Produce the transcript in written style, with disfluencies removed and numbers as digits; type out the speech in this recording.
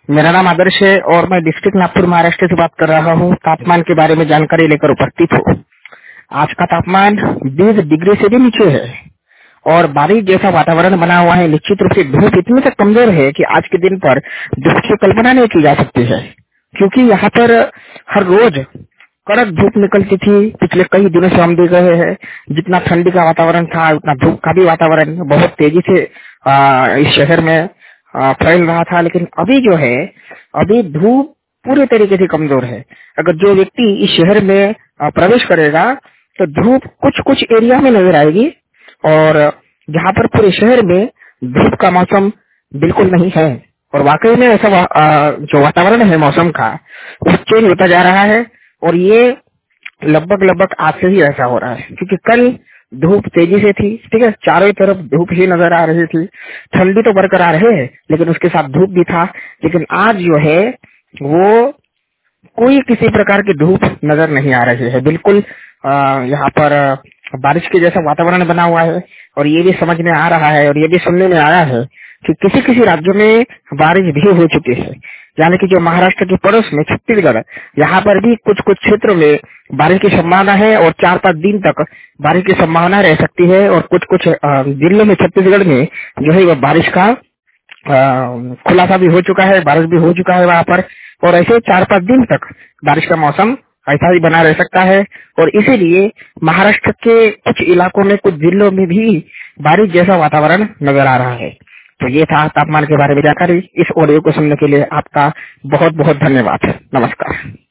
मेरा नाम आदर्श है और मैं डिस्ट्रिक्ट नागपुर महाराष्ट्र से बात कर रहा हूँ। तापमान के बारे में जानकारी लेकर उपस्थित हूँ। आज का तापमान 20 डिग्री से भी नीचे है और बारिश जैसा वातावरण बना हुआ है। निश्चित रूप से धूप इतनी तक कमजोर है कि आज के दिन पर धूप की कल्पना नहीं की जा सकती है, क्योंकि यहाँ पर हर रोज कड़क धूप निकलती थी। पिछले कई दिनों से हम देख रहे हैं, जितना ठंडी का वातावरण था उतना धूप का भी वातावरण बहुत तेजी से इस शहर में फैल रहा था। लेकिन अभी जो है, अभी धूप पूरे तरीके से कमजोर है। अगर जो व्यक्ति इस शहर में प्रवेश करेगा तो धूप कुछ कुछ एरिया में नजर आएगी, और जहाँ पर पूरे शहर में धूप का मौसम बिल्कुल नहीं है। और वाकई में ऐसा जो वातावरण है मौसम का, वो चेंज होता जा रहा है। और ये लगभग आज से ही ऐसा हो रहा है, क्योंकि कल धूप तेजी से थी, ठीक है, चारों तरफ धूप ही नजर आ रही थी। ठंडी तो बरकरार है, लेकिन उसके साथ धूप भी था। लेकिन आज जो है वो कोई किसी प्रकार की धूप नजर नहीं आ रही है। बिल्कुल यहाँ पर बारिश के जैसा वातावरण बना हुआ है। और ये भी समझ में आ रहा है और ये भी सुनने में आया है कि किसी किसी राज्यों में बारिश भी हो चुकी है। यानी कि जो महाराष्ट्र के पड़ोस में छत्तीसगढ़, यहाँ पर भी कुछ कुछ क्षेत्रों में बारिश की संभावना है और 4-5 दिन तक बारिश की संभावना रह सकती है। और कुछ कुछ जिलों में छत्तीसगढ़ में जो है वह बारिश का खुलासा भी हो चुका है, बारिश भी हो चुका है वहाँ पर। और ऐसे 4-5 दिन तक बारिश का मौसम ऐसा ही बना रह सकता है। और इसीलिए महाराष्ट्र के कुछ इलाकों में, कुछ जिलों में भी बारिश जैसा वातावरण नजर आ रहा है। तो ये था तापमान के बारे में जानकारी। इस ऑडियो को सुनने के लिए आपका बहुत बहुत धन्यवाद। नमस्कार।